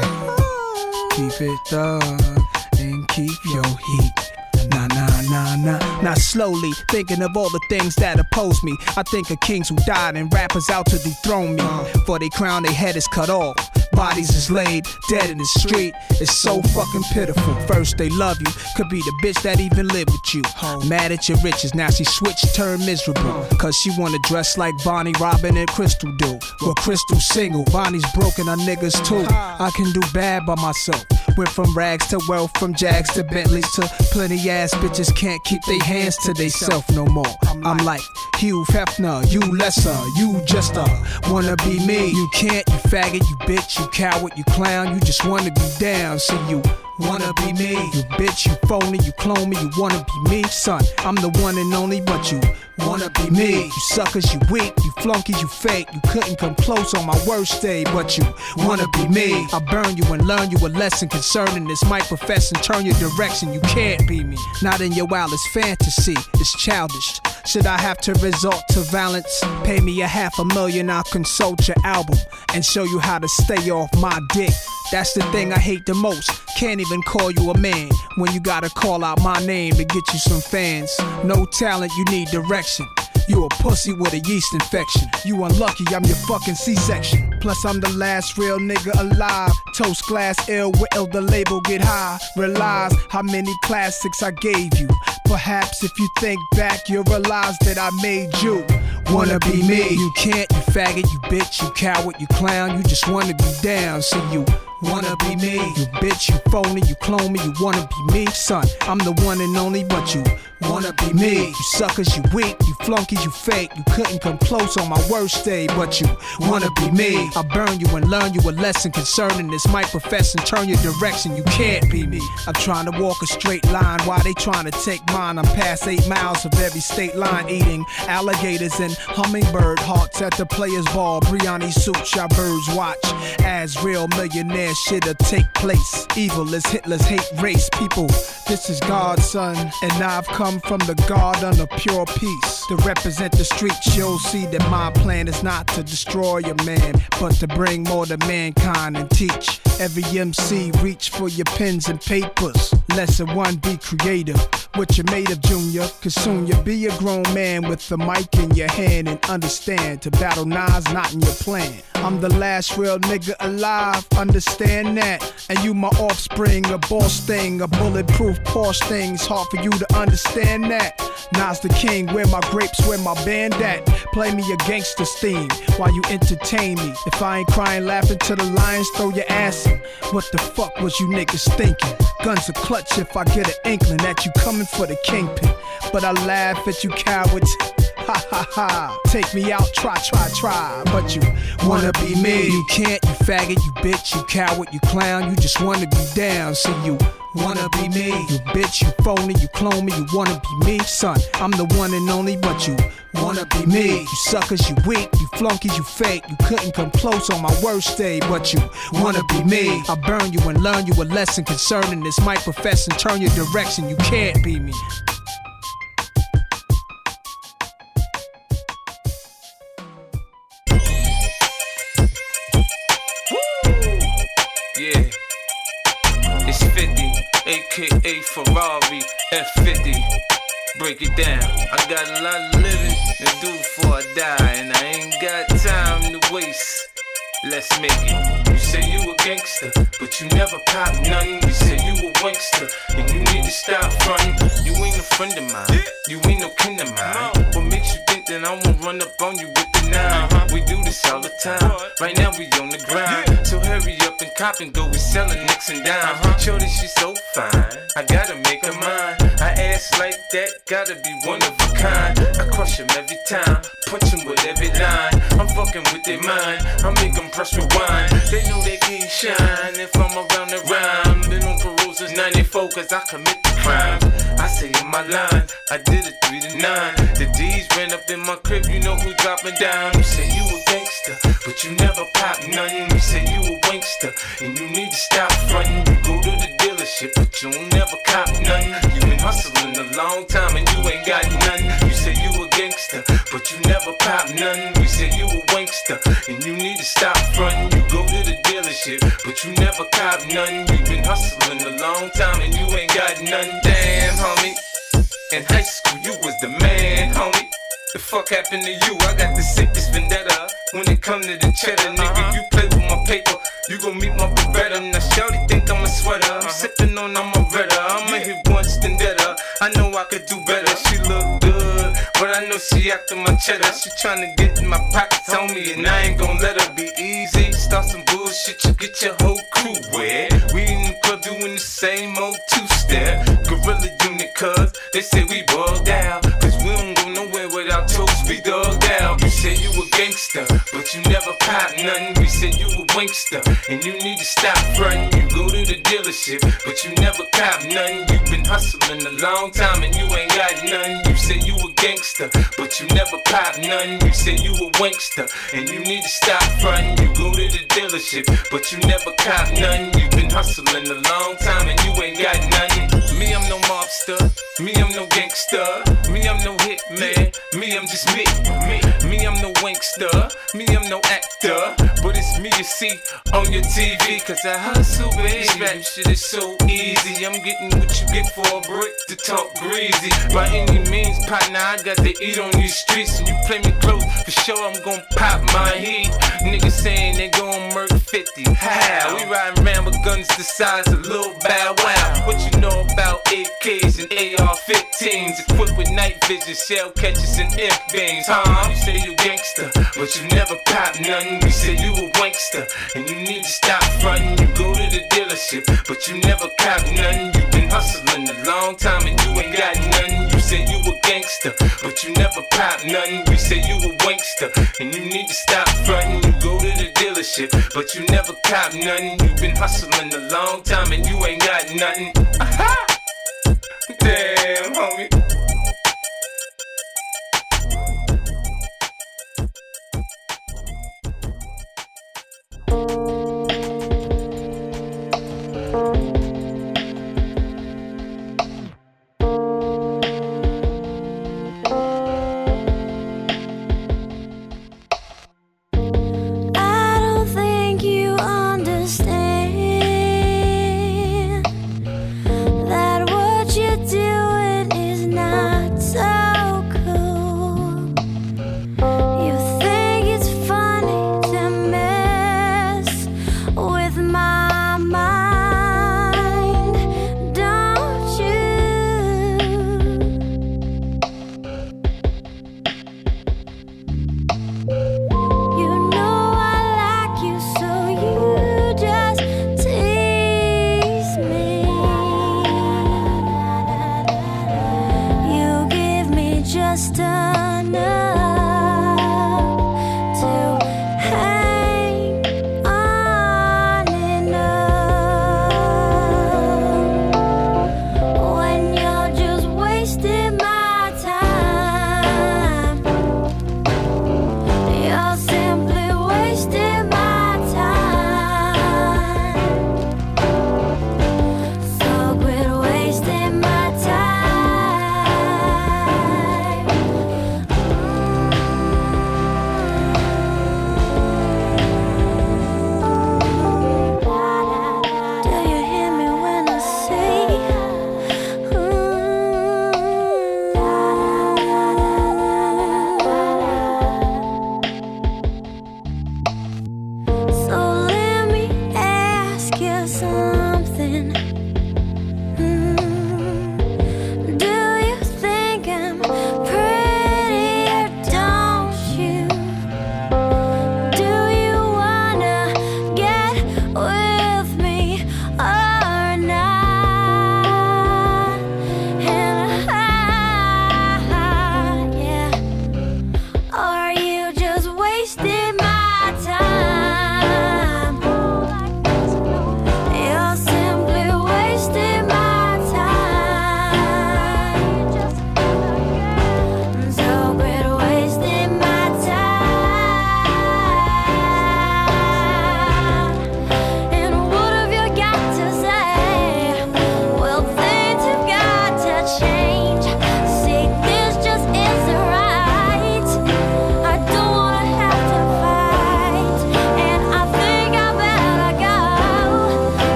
keep it up and keep your heat. Nah, nah, nah, nah. Now slowly thinking of all the things that oppose me. I think of kings who died and rappers out to dethrone me. For they crown, their head is cut off. Bodies is laid dead in the street. It's so fucking pitiful. First they love you, could be the bitch that even lived with you. Mad at your riches, now she switched, turned miserable. Cause she wanna dress like Bonnie, Robin, and Crystal do. Well, Crystal's single, Bonnie's broken, her niggas too. I can do bad by myself. Went from rags to wealth, from Jags to Bentleys to plenty ass bitches can't keep their hands to theyself no more. I'm like Hugh Hefner, you lesser, you just a wanna be me. You can't, you faggot, you bitch, you coward, you clown, you just wanna be down. So you wanna be me, you bitch, you phony, you clone me, you wanna be me, son. I'm the one and only, but you wanna be me. You suckers, you weak, you flunkies, you fake. You couldn't come close on my worst day, but you wanna be me. I burn you and learn you a lesson concerning this. Might profess and turn your direction. You can't be me, not in your wildest fantasy. It's childish. Should I have to resort to violence? Pay me a half a million, I'll consult your album and show you how to stay off my dick. That's the thing I hate the most. Can't even call you a man when you gotta call out my name to get you some fans. No talent, you need direction. You a pussy with a yeast infection. You unlucky, I'm your fucking C-section. Plus I'm the last real nigga alive. Toast glass ill, will the label get high? Realize how many classics I gave you. Perhaps if you think back, you'll realize that I made you wanna be me. You can't, you faggot, you bitch, you coward, you clown. You just wanna be down, so you wanna be me. You bitch, you phony, you clone me, you wanna be me, son. I'm the one and only, but you wanna be me. You suckers, you weak, you flunkies, you fake. You couldn't come close on my worst day, but you wanna be me. I burn you and learn you a lesson concerning this. Might profess and turn your direction. You can't be me. I'm trying to walk a straight line while they trying to take mine. I'm past eight miles of every state line, eating alligators and hummingbird hearts at the players' ball. Briani suits, y'all birds watch as real millionaires shit'll take place. Evil is Hitler's hate race. People, this is God's son, and I've come from the garden of pure peace to represent the streets. You'll see that my plan is not to destroy a man, but to bring more to mankind and teach every M C reach for your pens and papers. Lesson one, be creative. What you're made of, Junior, cause soon you'll be a grown man with the mic in your hand and understand to battle Nas not in your plan. I'm the last real nigga alive, understand that. And you my offspring, a boss thing, a bulletproof Porsche thing. It's hard for you to understand that. Nas the king, where my grapes, where my band at? Play me a gangster's theme while you entertain me. If I ain't crying, laughing to the lions, throw your ass in. What the fuck was you niggas thinking? Guns are clutch if I get an inkling that you coming for the kingpin. But I laugh at you cowards. Ha ha ha, take me out, try, try, try. But you wanna be me. You can't, you faggot, you bitch, you coward, you clown. You just wanna be down, so you wanna be me. You bitch, you phony, you clone me, you wanna be me, son. I'm the one and only, but you wanna be me. You suckers, you weak, you flunkies, you fake. You couldn't come close on my worst day, but you wanna be me. I burn you and learn you a lesson concerning this. Might profess and turn your direction. You can't be me. Yeah, it's fifty, aka Ferrari F fifty. Break it down. I got a lot of living to do before I die, and I ain't got time to waste. Let's make it. You say you a gangster, but you never pop nothing. You say you a wankster, and you need to stop frontin'. You ain't a friend of mine, you ain't no kin of mine. What makes you think that I won't run up on you with the nine? We do this all the time. Right now we on the grind, so hurry up and cop and go. We sellin' nicks and dimes. Shorty, she so fine, I gotta make her mine. I ass like that, gotta be one of a kind. I crush him every time, punch him with every line. I'm fucking with their mind, I make them press rewind. They know they can't shine if I'm around the rhyme. Been on parole since ninety-four cause I commit the crime. I say in my line, I did it three to nine. The D's ran up in my crib, you know who dropping down. You say you a gangster, but you never pop nothing. You say you a wankster, and you need to stop frontin'. You go to the dealer dealership, but you don't never cop none. You been hustling a long time and you ain't got none. You say you a gangster, but you never pop none. We say you a wankster, and you need to stop frontin'. You go to the dealership, but you never cop none. You been hustling a long time and you ain't got none. Damn, homie. In high school, you was the man, homie. The fuck happened to you? I got the sickest vendetta. When it come to the cheddar, nigga, you play with my paper, you gon' meet my Beretta. Now shawty think I'm a sweater, I'm sippin' on I'm a Beretta. I'ma hit once then better. I know I could do better. She look good, but I know she after my cheddar. She tryna get in my pockets on me, and I ain't gon' let her be easy. Start some bullshit, you get your whole crew wet. We in the club doing the same old two-step. Gorilla unit, cuz they say we bugged out, cause we don't go nowhere without toast, we dug down. You say you a gangster, but you never pop nothing. We said you a wankster, and you need to stop frontin'. You go to the dealership, but you never cop nothing. You been hustling a long time and you ain't got none. You say you a gangster, but you never pop nothing. You say you a wankster, and you need to stop frontin'. You go to the dealership, but you never cop nothing. You been hustling a long time and you ain't got nothing. Me, I'm no mobster. Me, I'm no gangster. Me, I'm no hitman. Me, I'm just me. Me, me, I'm no wankster. Me, I'm no actor. But it's me you see on your T V. Cause I hustle, baby. This rap shit is so easy. I'm getting what you get for a brick to talk greasy. By any means, partner, I got to eat on these streets. And you play me close, for sure I'm gon' pop my heat. Niggas saying they gon' murk fifty. How? We riding around with guns the size of Lil Bow Wow. What you know about A Ks and A R fifteens? Equipped with night vision, shell catchers and imp beams. Huh? You say you gangster, but you never pop nothing. We say you a wankster, and you need to stop frontin'. You go to the dealership, but you never cop nothing. You been hustling a long time and you ain't got nothing. You say you a gangster, but you never pop nothing. We say you a wankster, and you need to stop frontin'. You go to the dealership, but you never cop nothing. You been hustling a long time and you ain't got nothing. Aha! Damn, homie. Mess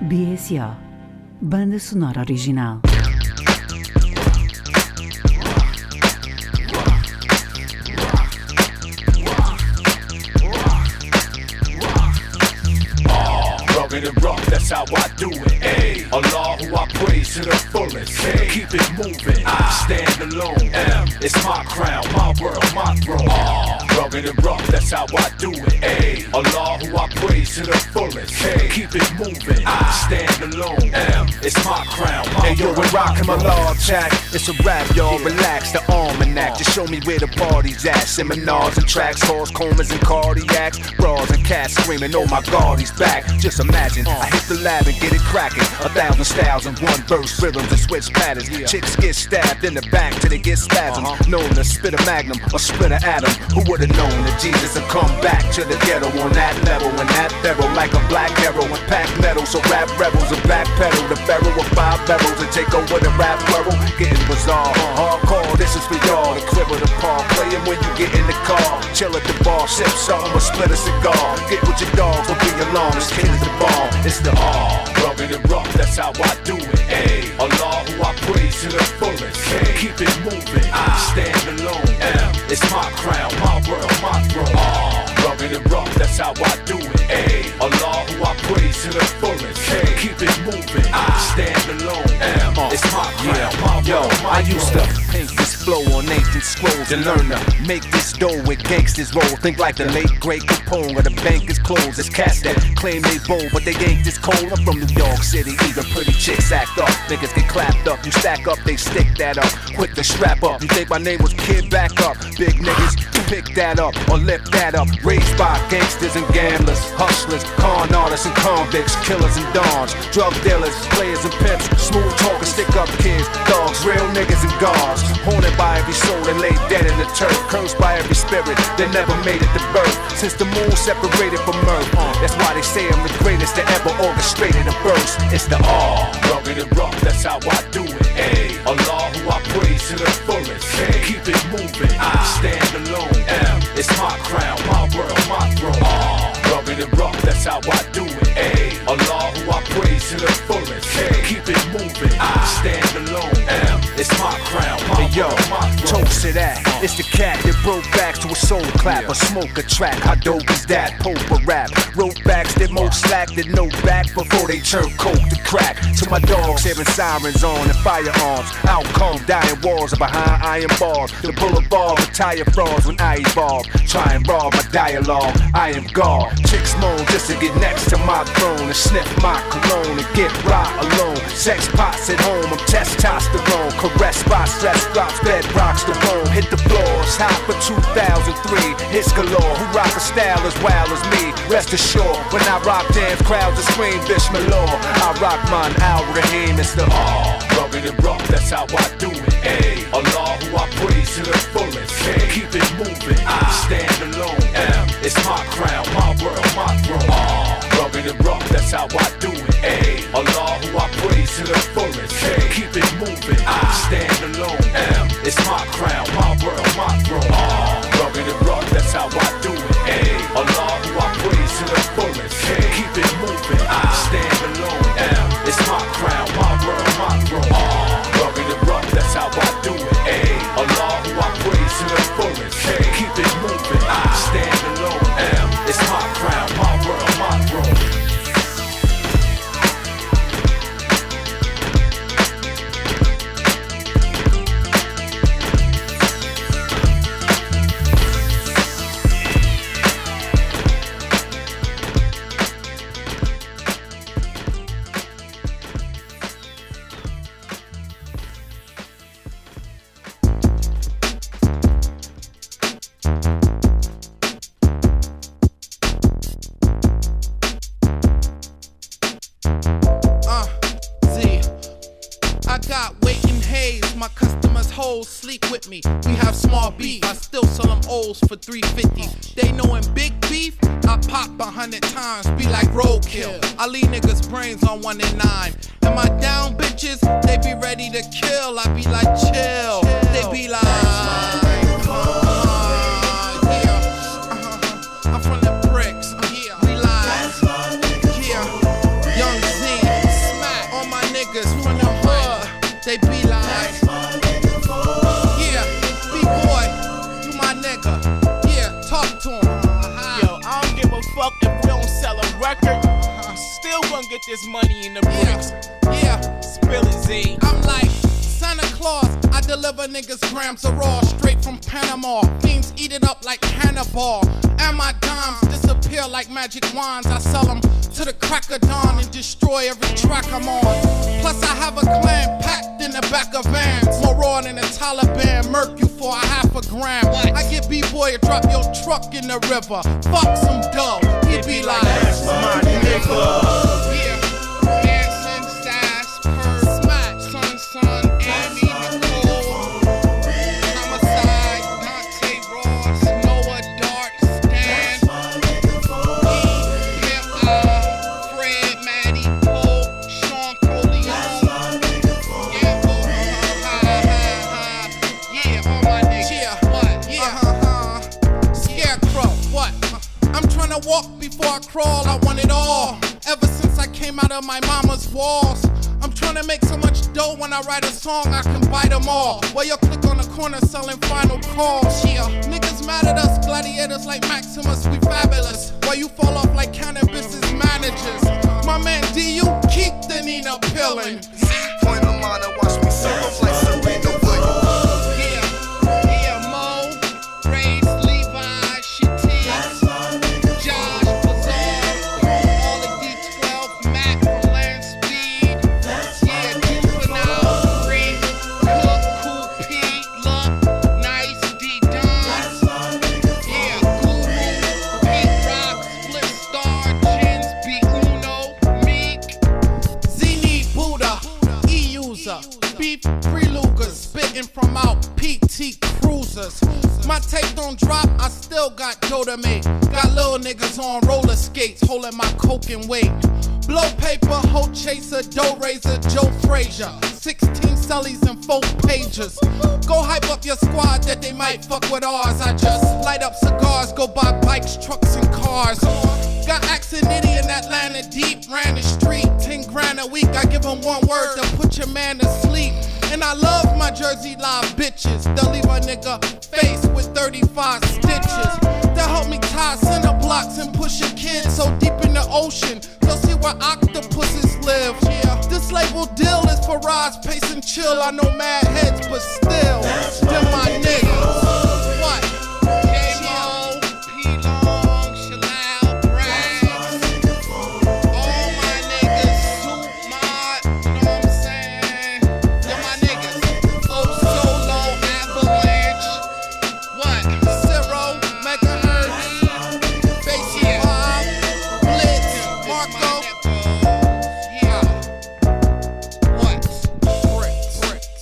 B S O, banda sonora original. And rough, that's how I do it. Ay. Allah, who I praise to the fullest. Ay. Keep it moving, I stand alone. M. It's my crown, my world, my throne. Ah. Rugged and rough, that's how I do it. Ay. Allah, who I praise to the fullest. Ay. Keep it moving, I stand alone. M. It's my crown, my hey, yo, world, we're rocking my law attack. It's a rap, y'all. Yeah. Relax, the almanac. Just show me where the party's at. Seminars and tracks, halls, comas and cardiacs. Bras and cats screaming, oh my God, he's back. Just imagine, I hit the lab and get it cracking. A thousand styles in one verse, rhythms and switch patterns. Yeah. Chicks get stabbed in the back till they get spasms. Uh-huh. Known to spit a magnum or split an atom. Who would've known that Jesus would come back to the ghetto on that level and that barrel like a black arrow and pack metal. So rap rebels and backpedal the barrel of five barrels and take over the rap world. Getting bizarre, hardcore. This is for y'all. The crib of the park, playing when you get in the car. Chill at the bar, sip something or split a cigar. Get with your dogs, don't be alone. This kid is the bomb. It's the R. Rugged and rough, that's how I do it. Ay. Allah, who I praise to the fullest. Ay. Keep it moving, I stand alone. M. It's my crown, my world, my throne. Ah. Rugged and rough, that's how I do it. Ay. Allah, who I praise to the fullest. Ay. Keep it moving, I stand alone. M. It's my crown, Yeah. my Yo, world, my I used to throne. paint this flow on ancient scrolls and learn to make this dough with gangsters roll. Think like the late great Capone, or the bank is closed. It's cats that claim they bold, but they ain't this cold. I'm from New York City, even pretty chicks act up. Niggas get clapped up, you stack up, they stick that up. Quick to strap up, you think my name was Kid, back up. Big niggas, pick that up or lift that up. Raised by gangsters and gamblers, hustlers, con artists and convicts, killers and dons, drug dealers, players and pimps, smooth talkers, stick up kids, dogs, real niggas and guards. Haunted by every soul that lay dead in the turf, cursed by every spirit that never made it to birth. Since the moon separated from earth, uh, that's why they say I'm the greatest that ever orchestrated a burst. It's the R. Rugged and rough, that's how I do it. Ay. Allah, who I praise to the fullest. Ay. Keep it moving, I stand alone. M. It's my crown, my world, my throne. Ah. Rugged and rough, that's how I do it. Ay. Allah, who I praise to the fullest. Ay. Keep it moving, I stand alone. M. It's my crown, my Hey yo, world, my throne. toast to that. It's the cat that broke backs to a soul clap, a smoke a track. How dope is that? Pope a rap. Wrote backs that most slack that know back before they turn coke to crack. To my dogs hearing sirens on and firearms. Out come dying walls are behind iron bars. The boulevard retire frauds when I evolve. Try and rob my dialogue. I am God. Chicks moan just to get next to my throne and sniff my cologne and get right alone. Sex pots at home, I'm testosterone. Caressed by stress drops, bed rocks the room. Hit the floors, hot for two thousand three. Hits galore, who rock a style as wild as me. Rest assured, when I rock dance, crowds will scream Bismillah. I rock mine, Al Rahim, it's the R. Rugged and rough, that's how I do it. Ay. Allah, who I praise to the fullest. Ay. Keep it moving, I stand alone. M. It's my crown, my world, my throne. Ah. Rugged and rough, that's how I do it. Ay. Allah, who I praise to the fullest. Ay. Keep it moving, I stand alone. M. It's my crown, my world, my throne. Ah. Rugged and rough, that's how I do it. Ay. Allah, who I praise to the fullest. Ay. Keep it moving, I stand alone. M. It's my crown, my world, my throne. Ah. Rugged and rough, that's how I do it. Ay. Allah, who I praise to the fullest. Ay. Keep it moving, I stand alone. M. It's my crown, my world, my throne. Sleep with me, we have small beef. I still sell them O's for three fifty. They knowin' big beef, I pop a hundred times, be like roadkill. I leave niggas' brains on one and nine. Am I down, bitches? They be ready to kill. I be like, chill. They be like, uh, yeah. Uh-huh. I'm from the bricks. Uh, yeah. We live. Yeah. Young Z. they be like, yeah, B-boy, you my nigga. Yeah, talk to him. Uh-huh. Yo, I don't give a fuck if we don't sell a record. Uh-huh. Still gonna get this money in the bricks. Yeah, yeah. Spill it, Z. I'm like Santa Claus. I deliver niggas grams of raw straight from Panama. Fiends eat it up like Hannibal. And my dimes disappear like magic wands. I sell them to the crack of dawn and destroy every track I'm on. Plus I have a clan packed in the back of vans. More raw than the Taliban, murk you for a half a gram. I get B-boy to drop your truck in the river. Fuck some dough. He be like, that's my nigga. Yeah, Manson, Sass, Purr, Smash, Son, Son, Amy, Nicole, Homicide, Dante Ross, Noah Dart, Stan, E, Pimp I, Fred, Maddie, Pope, Sean Coleon. Yeah, oh, ha, ha, ha, ha. Yeah, all my niggas. Yeah, what? Yeah, uh-huh. Scarecrow, what? I'm trying to walk before I crawl, I want it all. Ever since I came out of my mama's walls, I'm trying to make so much dough when I write a song, I can buy them all. While you click on the corner selling final calls. Yeah, niggas mad at us, gladiators like Maximus, we fabulous. While you fall off like cannabis managers. My man D, you keep the Nina pillin'. Point of mine, watch me serve up like Serena Williams. Yeah, yeah, Mo, Race, Levi, Shatis, Josh, Bazaar, all the D twelve, Mac from Land Speed. Yeah, Juvenile, Free, Cook, Cool Pete, Luck, Nice, D Don. Yeah, Guru, Pete Rock, Split Star, Chins, B Uno, Meek, Zini, Buddha, E-User, Beef, Free Luger, spitting from out P T Cruisers. My tape don't drop, I still got dough to make. Got little niggas on roller skates, holding my coke and weight. Blow paper, hoe chaser, dough raiser, Joe Frazier. sixteen cellies and four pages. Go hype up your squad that they might fuck with ours. I just light up cigars, go buy bikes, trucks, and cars. Got Axonity in Atlanta deep, ran the street. Ten grand a week, I give them one word to put your man to sleep. And I love my Jersey Live bitches. They'll leave a nigga face with thirty-five stitches. They'll help me tie center blocks and push a kid so deep in the ocean. They'll see where octopuses live. Yeah, this label deal is for Roz, pace and chill. I know mad heads, but still, they're my niggas. What? J-Mo, P-Long, Shalal, Brags. All my niggas, Soup Mod, you know what I'm saying? They're my niggas. Oh, Solo, Avalanche. What? Zero, Megahertz, Basie Bob, Blitz, Marco. Yeah. What? Bricks. Bricks.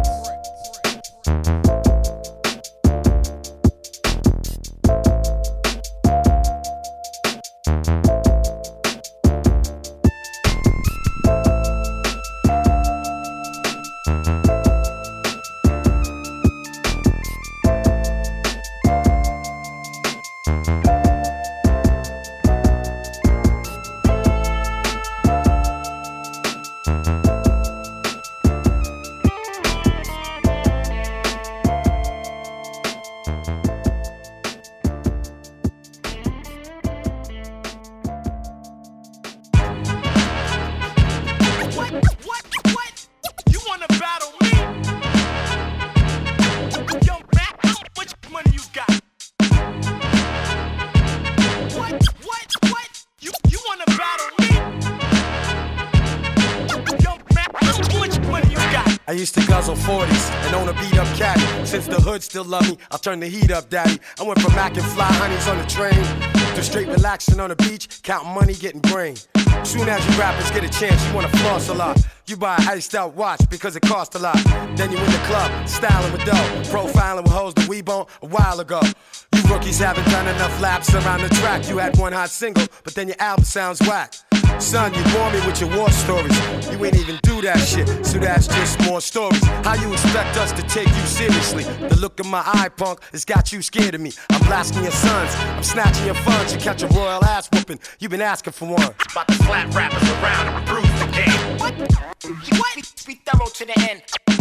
What? What? What? You wanna battle me? Yo, man, how much money you got? What? What? What? You you wanna battle me? Yo, man, how much money you got? I used to guzzle forties and own a beat up caddy. Since the hood still love me, I'll turn the heat up, daddy. I went from Mac and fly honeys on the train to straight relaxing on the beach, counting money, getting brain. Soon as you rappers get a chance, you wanna floss a lot. You buy an iced out watch because it cost a lot. Then you in the club, styling with dough, profiling with hoes that we bone a while ago. You rookies haven't done enough laps around the track. You had one hot single, but then your album sounds whack. Son, you bore me with your war stories. You ain't even do that shit, so that's just more stories. How you expect us to take you seriously? The look in my eye, punk, has got you scared of me. I'm blasting your sons, I'm snatching your funds. You catch a royal ass whooping, you been asking for one. About to slap rappers around and bruise the game. What? What? Be thorough to the end.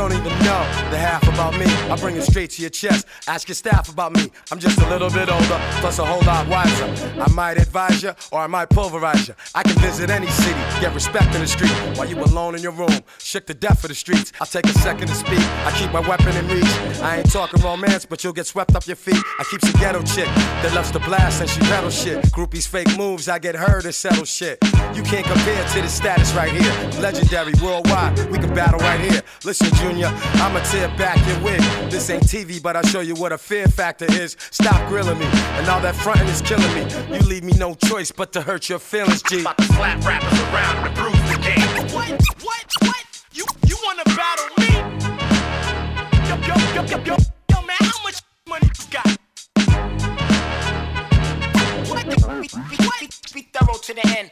don't even know the half about me. I bring it straight to your chest. Ask your staff about me. I'm just a little bit older, plus a whole lot wiser. I might advise you, or I might pulverize you. I can visit any city, get respect in the street. While you alone in your room, shook to death for the streets. I'll take a second to speak. I keep my weapon in reach. I ain't talking romance, but you'll get swept up your feet. I keep a ghetto chick that loves to blast and she pedal shit. Groupies fake moves, I get her to settle shit. You can't compare to the status right here. Legendary worldwide, we can battle right here. Listen, Junior, I'ma tear back your wig. This ain't T V, but I'll show you what a fear factor is. Stop grilling me, and all that frontin' is killing me. You leave me no choice but to hurt your feelings, G. About to slap rappers around and bruise the game. What? What? What? You you wanna battle me? Yo, yo, yo, yo, yo, yo, man, how much money you got? What? We, we, we, we thorough to the end.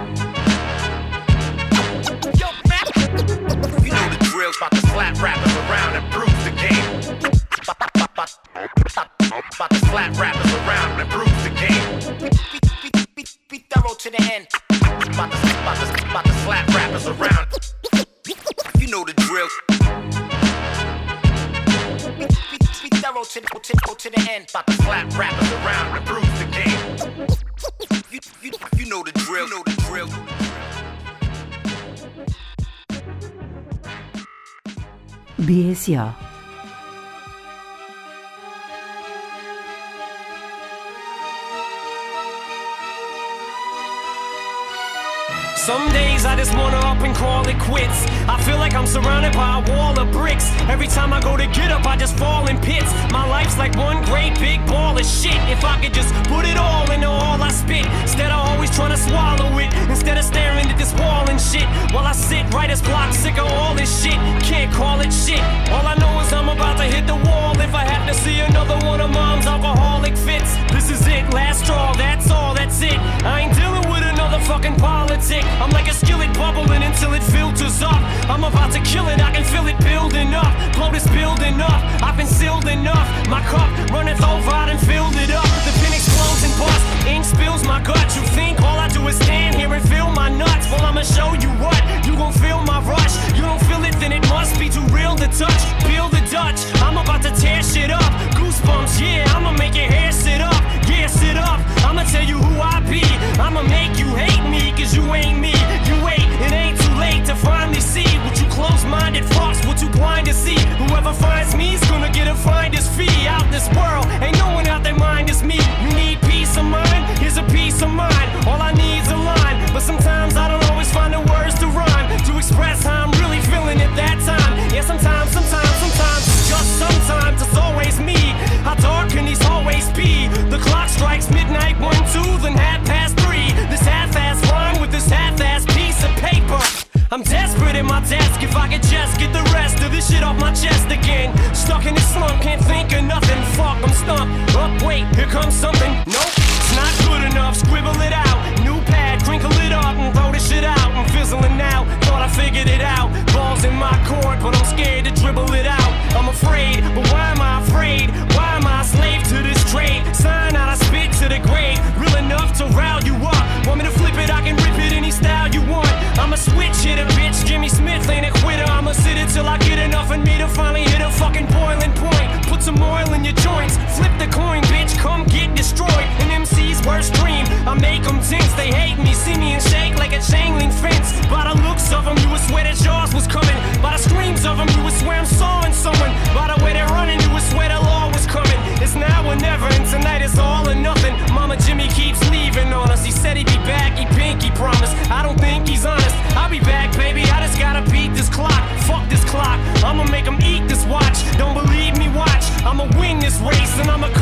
Yo, man. You know the drill. About to slap rappers around and bruise the game. About to slap rappers around and bruise the game. We, we, we, we, we thorough to the end. About to, about to, about to slap rappers around. You know the drill. We, we, we thorough to the, to, to the end. About to slap rappers around and bruise the game. You, you, you know the drill. You know the drill. B S O. Some days I just wanna up and call it quits. I feel like I'm surrounded by a wall of bricks. Every time I go to get up, I just fall in pits. My life's like one great big ball of shit. If I could just put it all into all I spit, instead of always trying to swallow it, instead of staring at this wall and shit, while I sit writer's block, sick of all this shit. Can't call it shit. All I know is I'm about to hit the wall if I have to see another one of mom's alcoholic fits. This is it, last straw, that's all, that's it. I ain't dealing with another fucking politic. I'm like a skillet bubbling until it filters up. I'm about to kill it, I can feel it building up. Blow this building up, I've been sealed enough. My cup runneth over, I done filled it up. The pin explodes and busts, ink spills my gut. You think all I do is stand here and feel my nuts? Well, I'ma show you what, you gon' feel my rush. You don't feel it, then it must be too real to touch. Peel the Dutch, I'm about to tear shit up. Goosebumps, yeah, I'ma make your hair sit up. Yeah, sit up, I'ma tell you who I be. I'ma make you hate me, cause you ain't me. You wait, it ain't too late to finally see what you close-minded fucks, what you blind to see. Whoever finds me's gonna get a finder's fee. Out this world, ain't no one out their mind is me. You need peace of mind, here's a piece of mind. All I need's a line, but sometimes I don't always find the words to rhyme, to express how I'm really feeling at that time. Yeah, sometimes, sometimes, sometimes, just sometimes it's always me. How dark can these hallways be? The clock strikes midnight, one, two, then half past three. This half-ass rhyme with this half-ass piece of paper. I'm desperate at my desk, if I could just get the rest of this shit off my chest again. Stuck in this slump, can't think of nothing. Fuck, I'm stumped. Up, wait, here comes something. Nope, it's not good enough. Scribble it out. New pad, crinkle it up and throw this shit out. I'm fizzling out. Thought I figured it out. Balls in my court, but I'm scared to dribble it out. I'm afraid, but why am I afraid? Why am I a slave to this trade? Sign out, I spit to the grave. Real enough to rile you up. Want me to flip it? I can rip it any style you want. I'ma switch it a bitch. Jimmy Smith ain't a quitter. I'ma sit it till I get enough in me to finally hit a fucking boiling point. Put some oil in your joints. Flip the coin, bitch. Come get destroyed. An M C's worst dream. I make them tense. They hate me. See me and shake like a chain link fence. By the looks of them, you would swear that yours was coming. By the screams of them, you would swear I'm sawing someone. By the way they're running, you would swear the law was coming. It's now or never, and tonight it's all or nothing. Mama Jimmy keeps leaving on us. He said he'd be back. He pinky promised. I don't think he's honest. I'll be back, baby. I just gotta beat this clock. Fuck this clock. I'ma make him eat this watch. Don't believe me, watch. I'ma win this race and I'ma